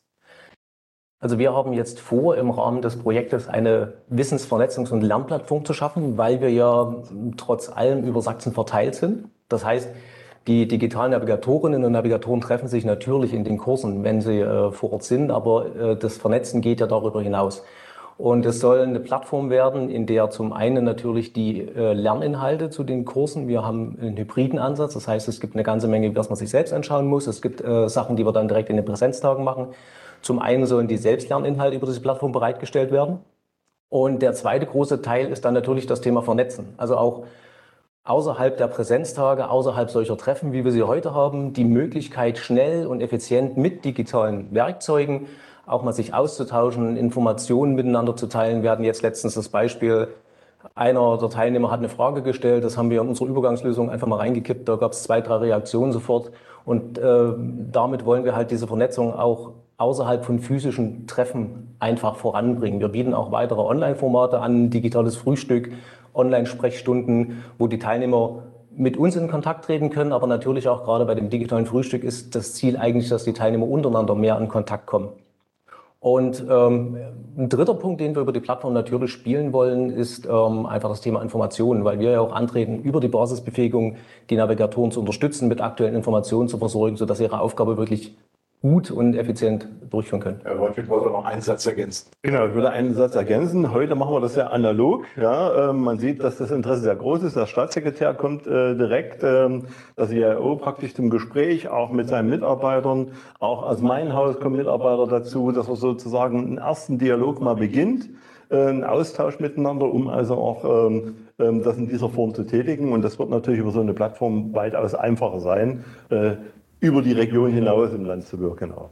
Also wir haben jetzt vor, im Rahmen des Projektes eine Wissensvernetzungs- und Lernplattform zu schaffen, weil wir ja trotz allem über Sachsen verteilt sind. Das heißt, die digitalen Navigatorinnen und Navigatoren treffen sich natürlich in den Kursen, wenn sie äh, vor Ort sind, aber äh, das Vernetzen geht ja darüber hinaus. Und es soll eine Plattform werden, in der zum einen natürlich die äh, Lerninhalte zu den Kursen, wir haben einen hybriden Ansatz, das heißt, es gibt eine ganze Menge, was man sich selbst anschauen muss. Es gibt äh, Sachen, die wir dann direkt in den Präsenztagen machen. Zum einen sollen die Selbstlerninhalte über diese Plattform bereitgestellt werden. Und der zweite große Teil ist dann natürlich das Thema Vernetzen. Also auch außerhalb der Präsenztage, außerhalb solcher Treffen, wie wir sie heute haben, die Möglichkeit, schnell und effizient mit digitalen Werkzeugen auch mal sich auszutauschen, Informationen miteinander zu teilen. Wir hatten jetzt letztens das Beispiel, einer der Teilnehmer hat eine Frage gestellt, das haben wir in unsere Übergangslösung einfach mal reingekippt, da gab es zwei, drei Reaktionen sofort und äh, damit wollen wir halt diese Vernetzung auch außerhalb von physischen Treffen einfach voranbringen. Wir bieten auch weitere Online-Formate an, digitales Frühstück, Online-Sprechstunden, wo die Teilnehmer mit uns in Kontakt treten können, aber natürlich auch gerade bei dem digitalen Frühstück ist das Ziel eigentlich, dass die Teilnehmer untereinander mehr in Kontakt kommen. Und ähm, ein dritter Punkt, den wir über die Plattform natürlich spielen wollen, ist ähm, einfach das Thema Informationen, weil wir ja auch antreten, über die Basisbefähigung die Navigatoren zu unterstützen, mit aktuellen Informationen zu versorgen, sodass sie ihre Aufgabe wirklich gut und effizient durchführen können. Herr Wolf, ich wollte noch einen Satz ergänzen. Genau, ich würde einen Satz ergänzen. Heute machen wir das ja analog. Ja, äh, man sieht, dass das Interesse sehr groß ist. Der Staatssekretär kommt äh, direkt, äh, das I A O praktisch zum Gespräch, auch mit seinen Mitarbeitern. Auch aus meinem Haus kommen Mitarbeiter dazu, dass er sozusagen einen ersten Dialog mal beginnt, äh, einen Austausch miteinander, um also auch ähm, ähm, das in dieser Form zu tätigen. Und das wird natürlich über so eine Plattform weitaus einfacher sein, äh, über die Region hinaus im Land zu wirken. Auch.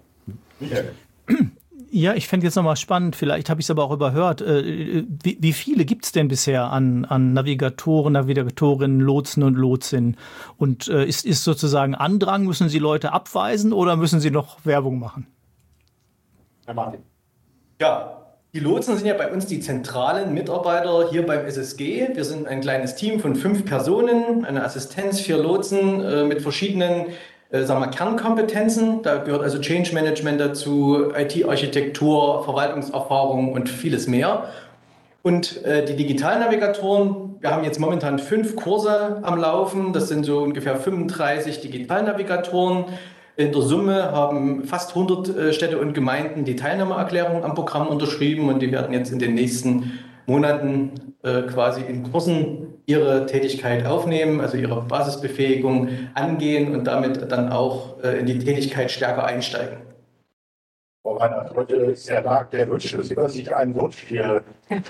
Ja, ich fände jetzt nochmal spannend, vielleicht habe ich es aber auch überhört, äh, wie, wie viele gibt es denn bisher an, an Navigatoren, Navigatorinnen, Lotsen und Lotsinnen? Und äh, ist, ist sozusagen Andrang, müssen Sie Leute abweisen oder müssen Sie noch Werbung machen? Herr Martin. Ja, die Lotsen sind ja bei uns die zentralen Mitarbeiter hier beim S S G. Wir sind ein kleines Team von fünf Personen, eine Assistenz, vier Lotsen äh, mit verschiedenen Äh, sagen wir, Kernkompetenzen. Da gehört also Change Management dazu, I T-Architektur, Verwaltungserfahrung und vieles mehr. Und äh, die Digitalnavigatoren, wir haben jetzt momentan fünf Kurse am Laufen. Das sind so ungefähr fünfunddreißig Digitalnavigatoren. In der Summe haben fast hundert äh, Städte und Gemeinden die Teilnahmeerklärung am Programm unterschrieben und die werden jetzt in den nächsten Monaten äh, quasi in Kursen ihre Tätigkeit aufnehmen, also ihre Basisbefähigung angehen und damit dann auch äh, in die Tätigkeit stärker einsteigen. Frau Reinhardt, heute ist der Tag der Wünsche. Sie können sich einen Wunsch hier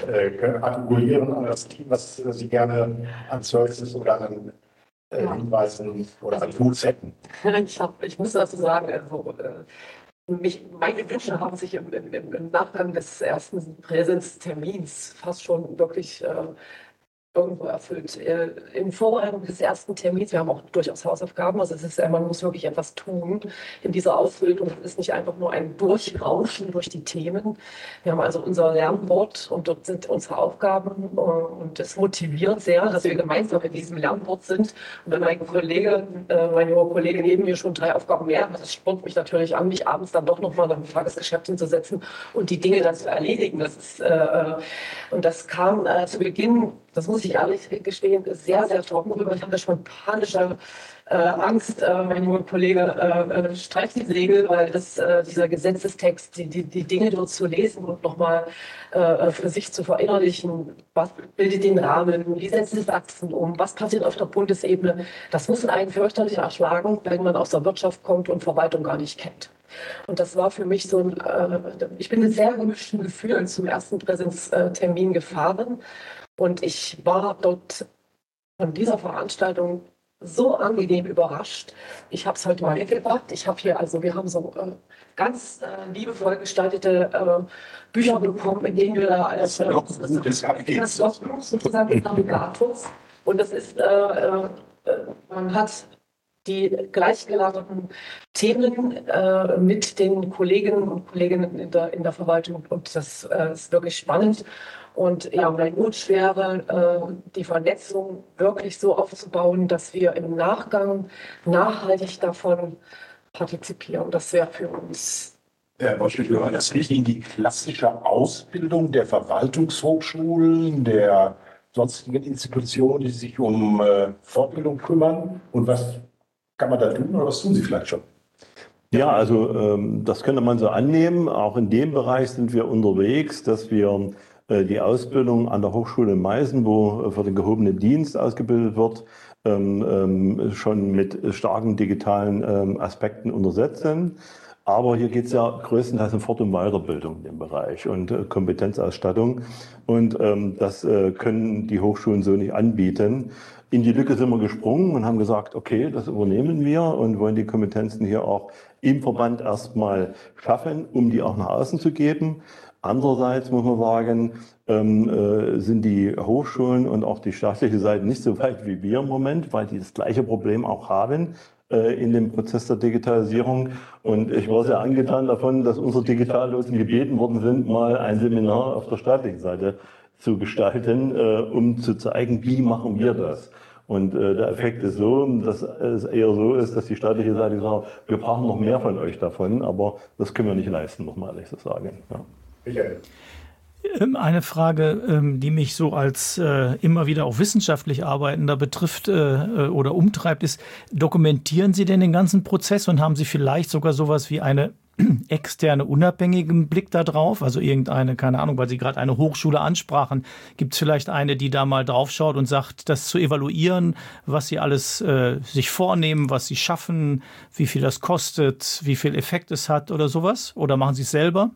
äh, artikulieren an das Team, was Sie gerne an Services oder an äh, ja. Hinweisen oder an Tools hätten. Ich, hab, ich muss dazu sagen, also, äh, mich, meine Wünsche haben sich im, im, im Nachgang des ersten Präsenztermins fast schon wirklich äh, irgendwo erfüllt. Äh, Im Vorbereitung des ersten Termins, wir haben auch durchaus Hausaufgaben, also es ist, man muss wirklich etwas tun in dieser Ausbildung. Es ist nicht einfach nur ein Durchrauschen durch die Themen. Wir haben also unser Lernboard und dort sind unsere Aufgaben äh, und es motiviert sehr, dass wir gemeinsam in diesem Lernboard sind. Und wenn mein Kollege, äh, mein junger Kollege neben mir schon drei Aufgaben mehr hat, das spornt mich natürlich an, mich abends dann doch nochmal im Tagesgeschäft hinzusetzen und die Dinge dann zu erledigen. Das ist, äh, und das kam äh, zu Beginn, das muss ich ehrlich gestehen, sehr, sehr trocken rüber. Ich hatte schon panische äh, Angst. Äh, mein junger Kollege äh, streicht die Segel, weil das, äh, dieser Gesetzestext, die, die, die Dinge dort zu lesen und nochmal äh, für sich zu verinnerlichen, was bildet den Rahmen, wie setzen Sachsen um, was passiert auf der Bundesebene, das muss einen fürchterlich erschlagen, wenn man aus der Wirtschaft kommt und Verwaltung gar nicht kennt. Und das war für mich so ein, äh, ich bin mit sehr gemischten Gefühlen zum ersten Präsenztermin gefahren. Und ich war dort von dieser Veranstaltung so angenehm überrascht. Ich habe es heute mal mitgebracht. Ich habe hier, also wir haben so äh, ganz äh, liebevoll gestaltete äh, Bücher bekommen, in denen wir da alles äh, das Logbuch sozusagen des Navigators. Und das ist, äh, äh, man hat die gleichgelagerten Themen äh, mit den Kolleginnen und Kollegen in der, in der Verwaltung. Und das äh, ist wirklich spannend. Und ja, mein Wunsch wäre, äh, die Vernetzung wirklich so aufzubauen, dass wir im Nachgang nachhaltig davon partizipieren. Das wäre für uns. Herr Boschwitz, gehört das nicht in die klassische Ausbildung der Verwaltungshochschulen, der sonstigen Institutionen, die sich um äh, Fortbildung kümmern? Und was kann man da tun oder was tun Sie vielleicht schon? Ja, also ähm, das könnte man so annehmen. Auch in dem Bereich sind wir unterwegs, dass wir die Ausbildung an der Hochschule in Meißen, wo für den gehobenen Dienst ausgebildet wird, schon mit starken digitalen Aspekten untersetzt sind. Aber hier geht es ja größtenteils um Fort- und Weiterbildung in dem Bereich und äh, Kompetenzausstattung. Und ähm, das äh, können die Hochschulen so nicht anbieten. In die Lücke sind wir gesprungen und haben gesagt, okay, das übernehmen wir und wollen die Kompetenzen hier auch im Verband erstmal schaffen, um die auch nach außen zu geben. Andererseits muss man sagen, ähm, äh, sind die Hochschulen und auch die staatliche Seite nicht so weit wie wir im Moment, weil die das gleiche Problem auch haben in dem Prozess der Digitalisierung. Und ich war sehr angetan davon, dass unsere Digitallosen gebeten worden sind, mal ein Seminar auf der staatlichen Seite zu gestalten, um zu zeigen, wie machen wir das. Und der Effekt ist so, dass es eher so ist, dass die staatliche Seite sagt, wir brauchen noch mehr von euch davon, aber das können wir nicht leisten, muss man ehrlich so sagen. Ja. Michael. Eine Frage, die mich so als äh, immer wieder auch wissenschaftlich Arbeitender betrifft äh, oder umtreibt, ist, dokumentieren Sie denn den ganzen Prozess und haben Sie vielleicht sogar sowas wie eine externe, unabhängigen Blick da drauf? Also irgendeine, keine Ahnung, weil Sie gerade eine Hochschule ansprachen, gibt es vielleicht eine, die da mal draufschaut und sagt, das zu evaluieren, was Sie alles äh, sich vornehmen, was Sie schaffen, wie viel das kostet, wie viel Effekt es hat oder sowas? Oder machen Sie es selber?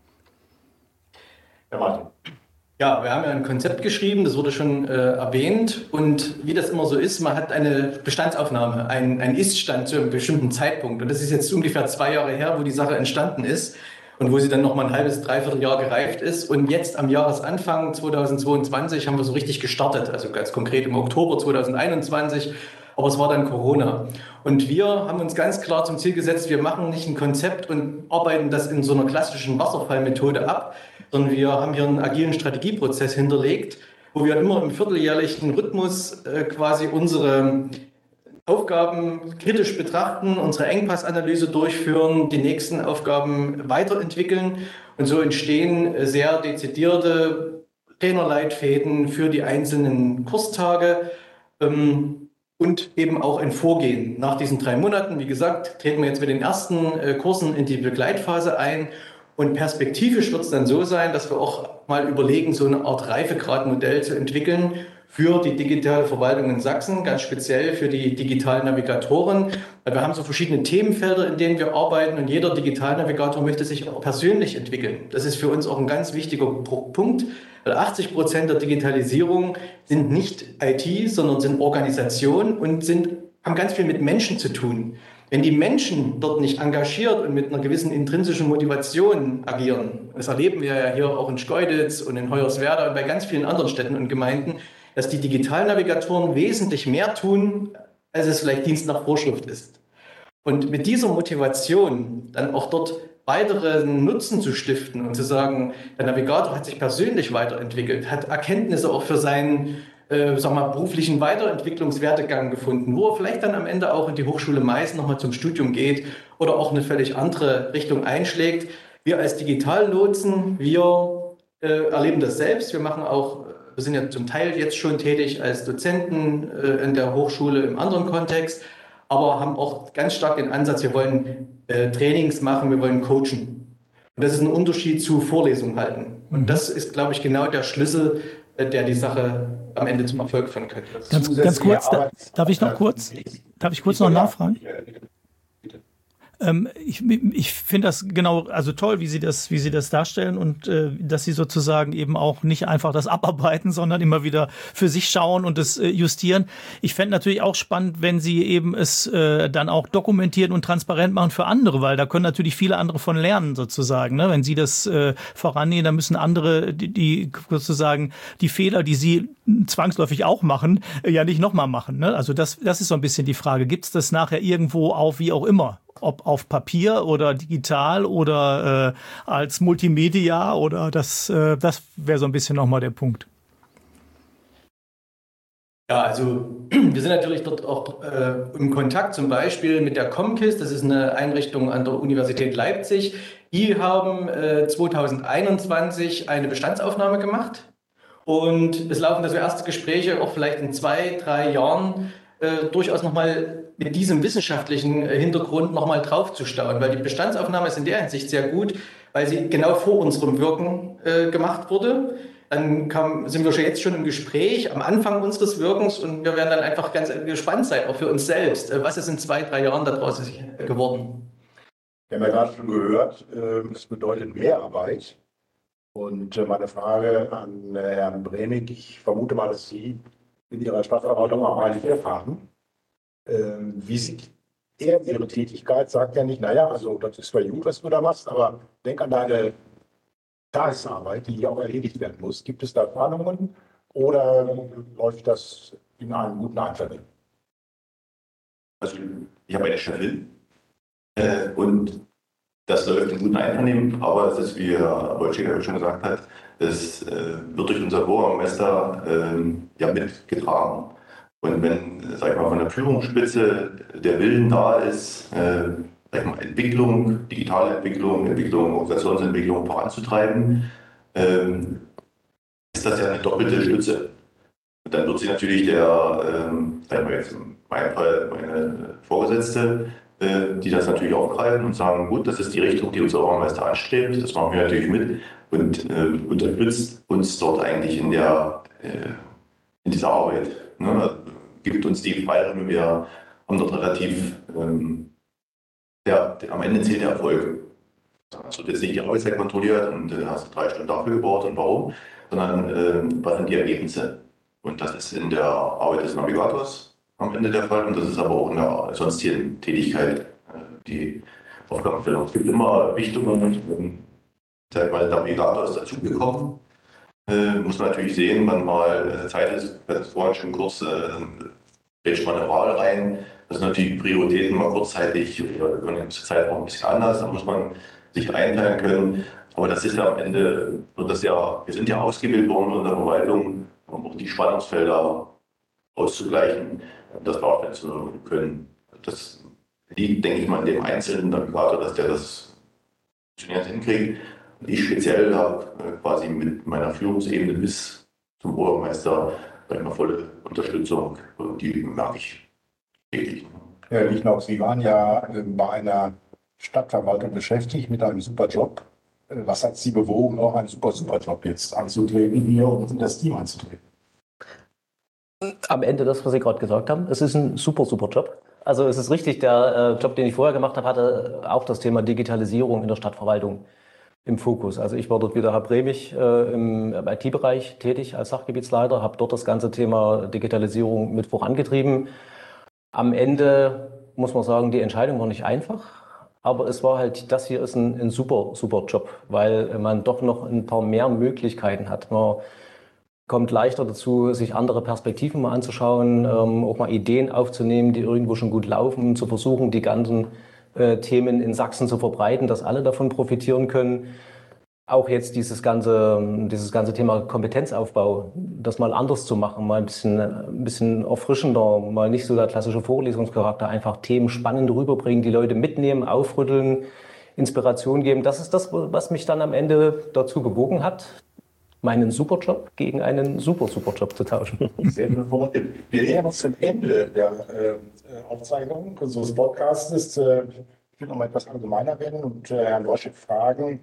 Herr Martin. Ja, wir haben ja ein Konzept geschrieben, das wurde schon äh, erwähnt. Und wie das immer so ist, man hat eine Bestandsaufnahme, einen, einen Ist-Stand zu einem bestimmten Zeitpunkt. Und das ist jetzt ungefähr zwei Jahre her, wo die Sache entstanden ist und wo sie dann noch mal ein halbes, dreiviertel Jahr gereift ist. Und jetzt am Jahresanfang zweitausendzweiundzwanzig haben wir so richtig gestartet, also ganz konkret im Oktober zweitausendeinundzwanzig. Aber es war dann Corona. Und wir haben uns ganz klar zum Ziel gesetzt, wir machen nicht ein Konzept und arbeiten das in so einer klassischen Wasserfallmethode ab, sondern wir haben hier einen agilen Strategieprozess hinterlegt, wo wir immer im vierteljährlichen Rhythmus äh, quasi unsere Aufgaben kritisch betrachten, unsere Engpassanalyse durchführen, die nächsten Aufgaben weiterentwickeln. Und so entstehen sehr dezidierte Trainerleitfäden für die einzelnen Kurstage. Ähm, Und eben auch ein Vorgehen. Nach diesen drei Monaten, wie gesagt, treten wir jetzt mit den ersten äh, Kursen in die Begleitphase ein. Und perspektivisch wird es dann so sein, dass wir auch mal überlegen, so eine Art Reifegradmodell zu entwickeln für die digitale Verwaltung in Sachsen, ganz speziell für die digitalen Navigatoren. Weil wir haben so verschiedene Themenfelder, in denen wir arbeiten und jeder Digitalnavigator möchte sich auch persönlich entwickeln. Das ist für uns auch ein ganz wichtiger Punkt. Weil achtzig Prozent der Digitalisierung sind nicht I T, sondern sind Organisation und sind, haben ganz viel mit Menschen zu tun. Wenn die Menschen dort nicht engagiert und mit einer gewissen intrinsischen Motivation agieren, das erleben wir ja hier auch in Schkeuditz und in Hoyerswerda und bei ganz vielen anderen Städten und Gemeinden, dass die Digitalnavigatoren wesentlich mehr tun, als es vielleicht Dienst nach Vorschrift ist. Und mit dieser Motivation dann auch dort weiteren Nutzen zu stiften und zu sagen, der Navigator hat sich persönlich weiterentwickelt, hat Erkenntnisse auch für seinen äh, sag mal, beruflichen Weiterentwicklungswertegang gefunden, wo er vielleicht dann am Ende auch in die Hochschule Meißen nochmal zum Studium geht oder auch eine völlig andere Richtung einschlägt. Wir als Digitallotsen, wir äh, erleben das selbst. Wir machen auch, wir sind ja zum Teil jetzt schon tätig als Dozenten äh, in der Hochschule im anderen Kontext, aber haben auch ganz stark den Ansatz, wir wollen äh, Trainings machen, wir wollen coachen. Und das ist ein Unterschied zu Vorlesungen halten. Und das ist, glaube ich, genau der Schlüssel, äh, der die Sache am Ende zum Erfolg führen könnte. Ganz, ganz kurz, da, darf ich noch kurz, darf ich kurz noch nachfragen? Ähm, ich ich finde das genau, also toll, wie Sie das, wie Sie das darstellen und äh, dass Sie sozusagen eben auch nicht einfach das abarbeiten, sondern immer wieder für sich schauen und es äh, justieren. Ich fände natürlich auch spannend, wenn Sie eben es äh, dann auch dokumentieren und transparent machen für andere, weil da können natürlich viele andere von lernen sozusagen. Ne? Wenn Sie das äh, vorannehmen, dann müssen andere, die, die sozusagen die Fehler, die Sie zwangsläufig auch machen, äh, ja nicht nochmal machen. Ne? Also das, das ist so ein bisschen die Frage. Gibt es das nachher irgendwo auf, wie auch immer? Ob auf Papier oder digital oder äh, als Multimedia oder das, äh, das wäre so ein bisschen nochmal der Punkt. Ja, also wir sind natürlich dort auch äh, im Kontakt zum Beispiel mit der Comkis, das ist eine Einrichtung an der Universität Leipzig. Die haben äh, zweitausendeinundzwanzig eine Bestandsaufnahme gemacht und es laufen also erste Gespräche, auch vielleicht in zwei, drei Jahren, äh, durchaus nochmal mit diesem wissenschaftlichen Hintergrund nochmal draufzustauen, weil die Bestandsaufnahme ist in der Hinsicht sehr gut, weil sie genau vor unserem Wirken äh, gemacht wurde. dann kam, sind wir schon jetzt schon im Gespräch am Anfang unseres Wirkens und wir werden dann einfach ganz gespannt sein, auch für uns selbst. Was ist in zwei, drei Jahren daraus geworden? Wir haben ja gerade schon gehört, es bedeutet Mehrarbeit. Und meine Frage an Herrn Bremig, ich vermute mal, dass Sie in Ihrer Stadtverwaltung auch einige erfahren. Wie sieht er Ihre Tätigkeit? Sagt ja nicht, naja, also das ist zwar gut, was du da machst, aber denk an deine Tagesarbeit, die auch erledigt werden muss. Gibt es da Planungen oder läuft das in einem guten Einvernehmen? Also ich habe eine Chefin äh, und das läuft in guten Einvernehmen, aber es ist, wie Herr Bolschiger schon gesagt hat, es äh, wird durch unser Bürgermeister äh, ja mitgetragen. Und wenn, sag ich mal, von der Führungsspitze der Willen da ist, äh, sag ich mal, Entwicklung, digitale Entwicklung, Entwicklung, Organisationsentwicklung voranzutreiben, ähm, ist das ja eine doppelte Stütze. Und dann wird sie natürlich der, ähm, sag ich mal jetzt in meinem Fall meine Vorgesetzte, äh, die das natürlich aufgreifen und sagen, gut, das ist die Richtung, die unser Bürgermeister anstrebt, das machen wir natürlich mit und äh, unterstützt uns dort eigentlich in der äh, in dieser Arbeit. Ne? Gibt uns die Freiräume, wir haben dort relativ, ähm, der, der, am Ende zählt der Erfolg. Es wird jetzt nicht die Arbeitszeit kontrolliert und äh, hast drei Stunden dafür gebraucht und warum, sondern äh, was sind die Ergebnisse. Und das ist in der Arbeit des Navigators am Ende der Fall und das ist aber auch in der sonstigen Tätigkeit äh, die Aufgabenstellung. Es gibt immer Richtungen, ähm, seit mal der Navigator ist dazugekommen. Äh, muss man natürlich sehen, wann mal Zeit ist, das vorhin schon kurz, äh, man eine Wahl rein. Das sind natürlich Prioritäten mal kurzzeitig oder über eine gewisse Zeit auch ein bisschen anders. Da muss man sich einteilen können. Aber das ist ja am Ende, wird das ja, wir sind ja ausgebildet worden in der Verwaltung, um auch die Spannungsfelder auszugleichen, das darstellen zu können. Das liegt, denke ich mal, in dem einzelnen Navigator, dass der das funktioniert hinkriegt. Ich speziell habe äh, quasi mit meiner Führungsebene bis zum Bürgermeister eine volle Unterstützung und die merke ich täglich. Herr Lichnock, Sie waren ja äh, bei einer Stadtverwaltung beschäftigt mit einem super Job. Äh, was hat Sie bewogen, auch einen super, super Job jetzt anzutreten hier und in das Team anzutreten? Am Ende das, was Sie gerade gesagt haben, es ist ein super, super Job. Also es ist richtig, der äh, Job, den ich vorher gemacht habe, hatte auch das Thema Digitalisierung in der Stadtverwaltung im Fokus. Also ich war dort wieder Herr Bremig äh, im I T-Bereich tätig als Sachgebietsleiter, habe dort das ganze Thema Digitalisierung mit vorangetrieben. Am Ende muss man sagen, die Entscheidung war nicht einfach, aber es war halt, das hier ist ein, ein super, super Job, weil man doch noch ein paar mehr Möglichkeiten hat. Man kommt leichter dazu, sich andere Perspektiven mal anzuschauen, ähm, auch mal Ideen aufzunehmen, die irgendwo schon gut laufen, zu versuchen, die ganzen äh, Themen in Sachsen zu verbreiten, dass alle davon profitieren können. Auch jetzt dieses ganze, dieses ganze Thema Kompetenzaufbau, das mal anders zu machen, mal ein bisschen, ein bisschen erfrischender, mal nicht so der klassische Vorlesungscharakter, einfach Themen spannend rüberbringen, die Leute mitnehmen, aufrütteln, Inspiration geben. Das ist das, was mich dann am Ende dazu bewogen hat, meinen Superjob gegen einen super, super Job zu tauschen. Sehr gut. Wir nähern uns zum Ende der äh, Aufzeichnung unseres Podcasts. Äh, ich will noch mal etwas allgemeiner werden und äh, Herrn Loschek fragen,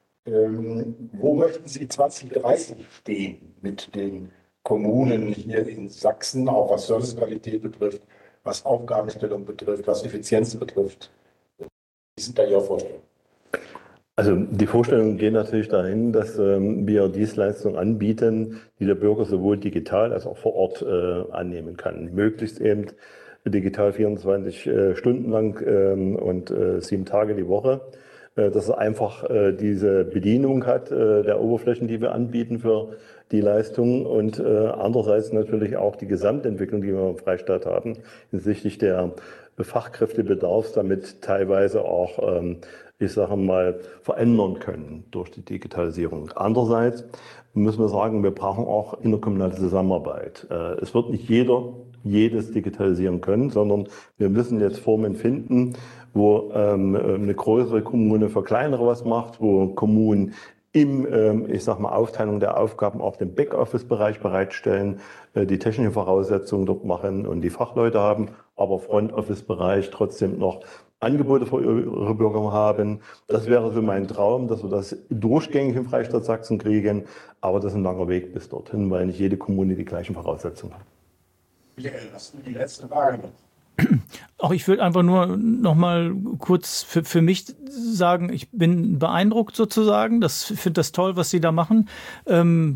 ähm, wo möchten Sie zwanzig dreißig stehen mit den Kommunen hier in Sachsen, auch was Servicequalität betrifft, was Aufgabenstellung betrifft, was Effizienz betrifft? Wie sind da Ihre Vorstellungen? Also die Vorstellungen gehen natürlich dahin, dass ähm, wir Dienstleistungen anbieten, die der Bürger sowohl digital als auch vor Ort äh, annehmen kann. Möglichst eben digital vierundzwanzig äh, Stunden lang ähm, und äh, sieben Tage die Woche. Äh, dass er einfach äh, diese Bedienung hat äh, der Oberflächen, die wir anbieten für die Leistungen und äh, andererseits natürlich auch die Gesamtentwicklung, die wir im Freistaat haben, hinsichtlich der Fachkräftebedarfs, damit teilweise auch ähm, ich sage mal, verändern können durch die Digitalisierung. Andererseits müssen wir sagen, wir brauchen auch interkommunale Zusammenarbeit. Es wird nicht jeder jedes digitalisieren können, sondern wir müssen jetzt Formen finden, wo eine größere Kommune für kleinere was macht, wo Kommunen im, ich sag mal, Aufteilung der Aufgaben auch den Backoffice-Bereich bereitstellen, die technische Voraussetzungen dort machen und die Fachleute haben, aber Front-Office-Bereich trotzdem noch Angebote für ihre Bürger haben. Das wäre so mein Traum, dass wir das durchgängig im Freistaat Sachsen kriegen. Aber das ist ein langer Weg bis dorthin, weil nicht jede Kommune die gleichen Voraussetzungen hat. Michael, hast du die letzte Frage noch? Auch ich will einfach nur noch mal kurz für, für mich sagen, ich bin beeindruckt sozusagen. Das finde das toll, was Sie da machen. Ähm,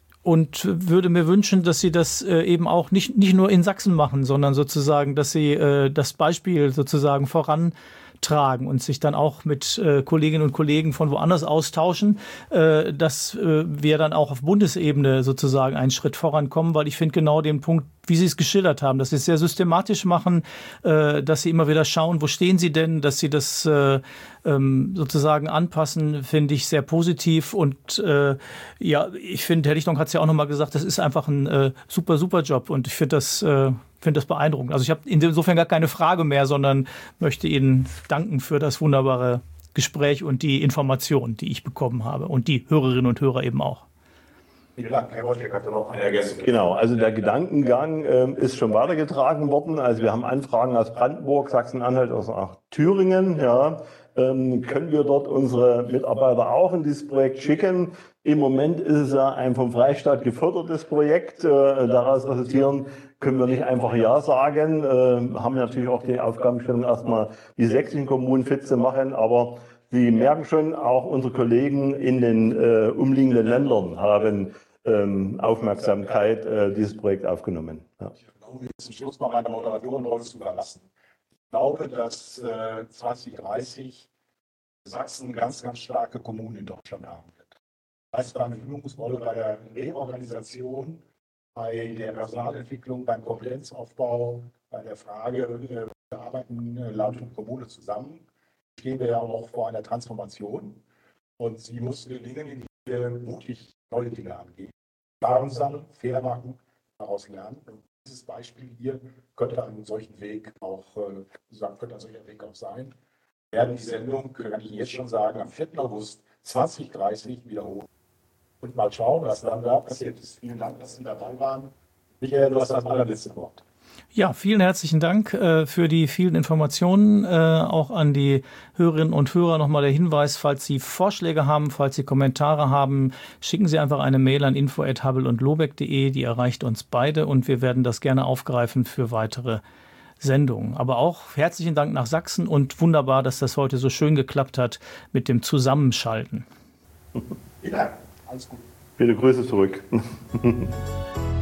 Und würde mir wünschen, dass Sie das äh, eben auch nicht, nicht nur in Sachsen machen, sondern sozusagen, dass Sie äh, das Beispiel sozusagen vorantragen und sich dann auch mit äh, Kolleginnen und Kollegen von woanders austauschen, äh, dass äh, wir dann auch auf Bundesebene sozusagen einen Schritt vorankommen, weil ich finde genau den Punkt, wie Sie es geschildert haben, dass Sie es sehr systematisch machen, äh, dass Sie immer wieder schauen, wo stehen Sie denn, dass Sie das äh, ähm, sozusagen anpassen, finde ich sehr positiv. Und äh, ja, ich finde, Herr Lichtung hat es ja auch nochmal gesagt, das ist einfach ein äh, super, super Job und ich finde das, äh, finde das beeindruckend. Also ich habe insofern gar keine Frage mehr, sondern möchte Ihnen danken für das wunderbare Gespräch und die Informationen, die ich bekommen habe und die Hörerinnen und Hörer eben auch. Vielen Dank. Herr Wojtek hatte noch eine Ergänzung. Genau, also der Gedankengang äh, ist schon weitergetragen worden. Also wir haben Anfragen aus Brandenburg, Sachsen-Anhalt, aus auch Thüringen. Ja. Ähm, können wir dort unsere Mitarbeiter auch in dieses Projekt schicken? Im Moment ist es ja ein vom Freistaat gefördertes Projekt. Äh, daraus resultieren können wir nicht einfach Ja sagen. Äh, haben natürlich auch die Aufgabenstellung, erstmal die sächsischen Kommunen fit zu machen, aber Sie merken schon, auch unsere Kollegen in den äh, umliegenden Ländern haben ähm, Aufmerksamkeit äh, dieses Projekt aufgenommen. Ja. Ich glaube, jetzt zum Schluss mal meine Moderatorenrolle zu überlassen. Ich glaube, dass äh, zwanzig dreißig Sachsen ganz, ganz starke Kommunen in Deutschland haben wird. Das heißt, eine Führungsrolle bei der Reorganisation, bei der Personalentwicklung, beim Kompetenzaufbau, bei der Frage, äh, wir arbeiten äh, Land und Kommune zusammen. Stehen wir ja auch vor einer Transformation und sie muss gelingen, indem wir mutig neue Dinge angehen. Erfahrung sammeln, Fehler machen, daraus lernen. Und dieses Beispiel hier könnte einen solchen Weg auch, äh, sagen, könnte ein solcher Weg auch sein. Wir werden die Sendung, kann ich Ihnen jetzt schon sagen, am vierten August zwanzig dreißig wiederholen. Und mal schauen, was dann da passiert ist. Vielen Dank, dass Sie dabei waren. Michael, du hast das allerletzte Wort. Ja, vielen herzlichen Dank äh, für die vielen Informationen. Äh, auch an die Hörerinnen und Hörer nochmal der Hinweis, falls Sie Vorschläge haben, falls Sie Kommentare haben, schicken Sie einfach eine Mail an info at habel und lobeck punkt de. Die erreicht uns beide und wir werden das gerne aufgreifen für weitere Sendungen. Aber auch herzlichen Dank nach Sachsen und wunderbar, dass das heute so schön geklappt hat mit dem Zusammenschalten. Vielen Dank. Alles gut. Viele Grüße zurück.